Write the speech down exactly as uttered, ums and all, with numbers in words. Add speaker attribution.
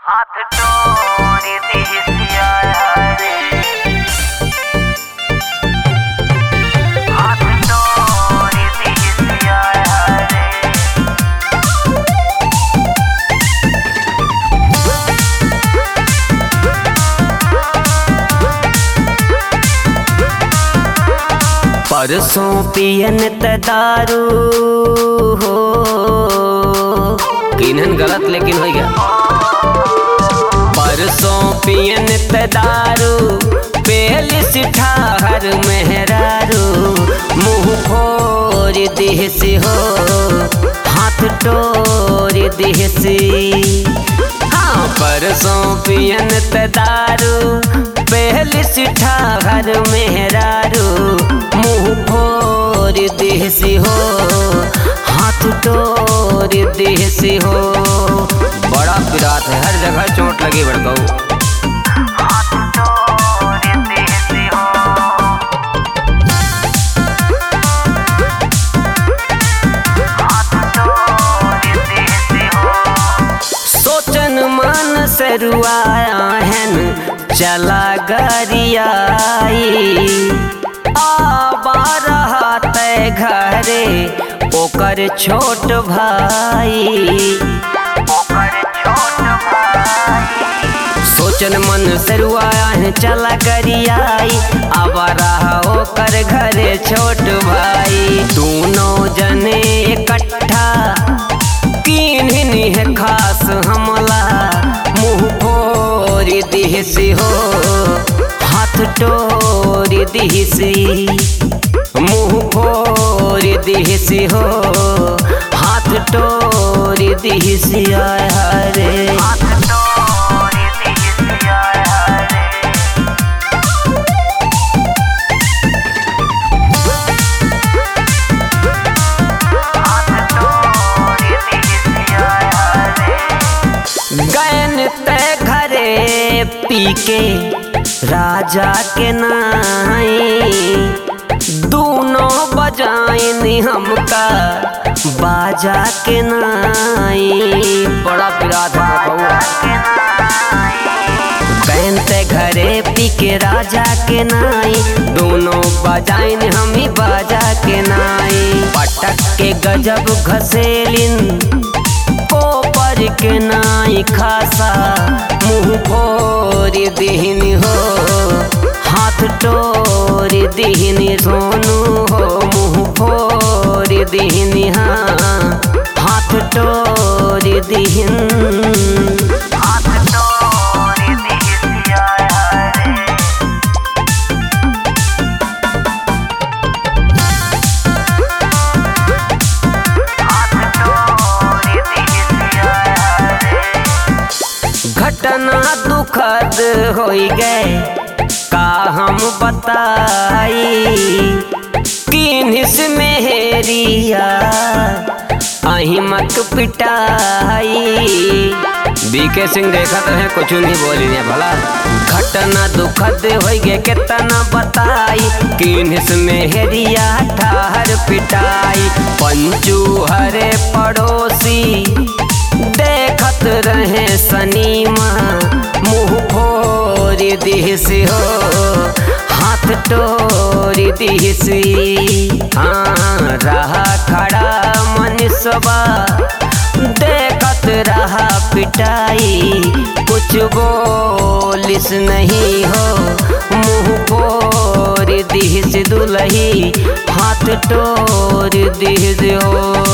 Speaker 1: हाथ टोरी दिसिया रे, हाथ टोरी दिसिया रे।
Speaker 2: परसों पियन त दारू हो किन्हन गलत लेकिन हो गया। परसों पियन त दारू पेली सिठाहर मेहरारू मुँह फोड़ दिहसी हो हाथ टोर दिहसी। हाँ परसों पियन त दारू पेली सिठाहर मेहरारू मुँह फोड़ दिहसी हो हाथ टोर दिहसी हो। बड़ा पिरात है, हर जगह चोट लगी बड़काऊ।
Speaker 1: हाथ टोरी दिसी हो, हाथ टोरी दिसी हो।
Speaker 2: सोचन मन से रुआया हैन चला गरियाई आबा रहा तय घरे ओकर छोट भाई।
Speaker 1: ओकर छोट भाई,
Speaker 2: सोचन मन से रुआया है चला गरियाई आबा रहा ओकर घरे छोट भाई। दोनों जने इकट्ठा किन्हीं है खास हमला मुँह फोड़ दिहसी हो हाथ टोर दिहसी। मुँह फोड़ दिहसी हो हाथ टोर दिहसी आय रे।
Speaker 1: हाथ टोरी दिसिया रे, हाथ टोरी दिसिया रे।
Speaker 2: गैन ते घरे पी के राजा के नाई दोनों बजाइन हमका बाजा के नाई। बड़ा पिरात है गैन ते घरे पी के राजा के नाई दोनों बजाइन हम ही बाजा के नाई। पटक के गजब घसेलिन कोपर के नाई खासा मुँह फोड़ दिहनी हो हाथ टोर दिहनी। सोनू हो मुँह फोड़ दिहनी हाँ हाथ टोर दिहन।
Speaker 1: हाथ टोरी दिसिया रे, हाथ टोरी दिसिया रे।
Speaker 2: घटना दुखद हो गए का हम बताई किन्हिस मेहरिया अहिमक पिटाई। बीके सिंह देखत रहे कुछ नहीं बोली ने भला। घटना दुखद हो गए कितना बताई किन्हिस मेहरिया ठाहर पिटाई। पंचू हरे पड़ोसी देखत रहे सनीमा मुँह फोड़ दिहसी हो हाथ टोर दिहसी। हाँ रहा खड़ा मनीषवा देखत रहा पिटाई कुछ बोलिस नहीं हो मुँह फोड़ दिहसी दुलही हाथ टोर दिहसी हो।